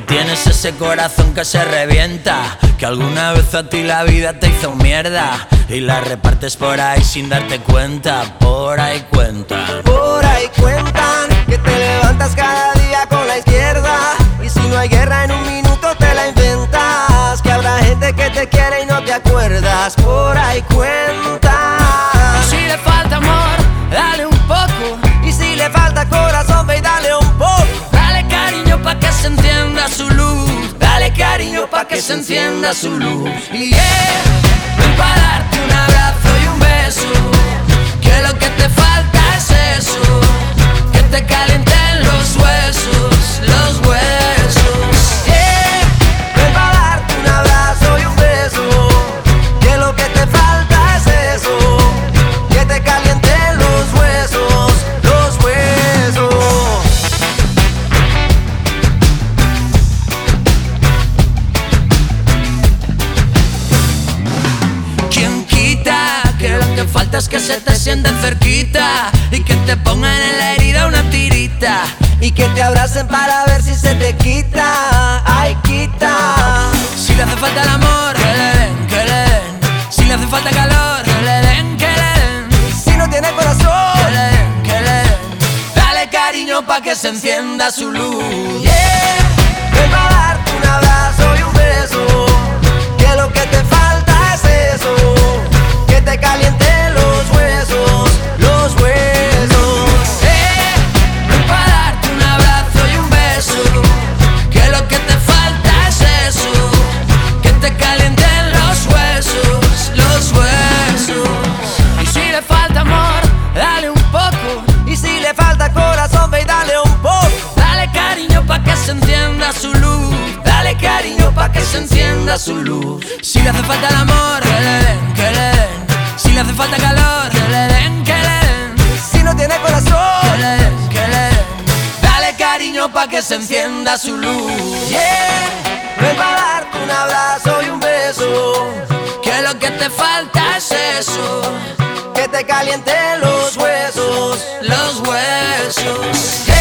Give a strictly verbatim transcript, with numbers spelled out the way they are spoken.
tienes ese corazón que se revienta, que alguna vez a ti la vida te hizo mierda y la repartes por ahí sin darte cuenta. Por ahí cuentan, por ahí cuentan que te levantas cada día con la izquierda, y si no hay guerra en un minuto te la inventas, que habrá gente que te quiere y no te acuerdas. Por ahí cuentan. si le falta amor, dale un poco, y si le falta corazón, ve y dale un poco. Dale cariño pa' que se encienda su luz, dale cariño pa' que se encienda su luz. Y yeah, ven pa' darte un abrazo y un beso, que lo que te falta es eso, que te calienten los huesos, los huesos. Yeah, ven pa' darte un abrazo y un beso, que lo que te falta es eso, que te calienten los huesos, los huesos. ¿Quién quita que lo que falta es que se te sienten cerquita y que te pongan en la herida una tirita y que te abracen para ver si se te quita? Ay, quita. Si le hace falta el amor, que le den, que le den. Si le hace falta calor, que le den, que le den. Si no tiene corazón, que le den, que le den. Dale cariño pa' que se encienda su luz. Yeah, ven pa' darte un abrazo y un beso, que lo que te falta es eso, que te calienten los huesos, los huesos. Eh, ven pa' darte un abrazo y un beso, que lo que te falta es eso, que te calienten los huesos, los huesos. Y si le falta amor, dale un poco, y si le falta corazón, ve y dale un poco. dale cariño pa' que se encienda su luz, dale cariño pa' que se encienda su luz. Si le hace falta el amor, que le den, que le den. Si le hace falta calor, que le den, que le den. Si no tiene corazón, Que le den, que le den. Dale cariño pa' que se encienda su luz. yeah, ven pa' darte un abrazo y un beso, Que lo que te falta es eso, que te calienten los huesos, los huesos.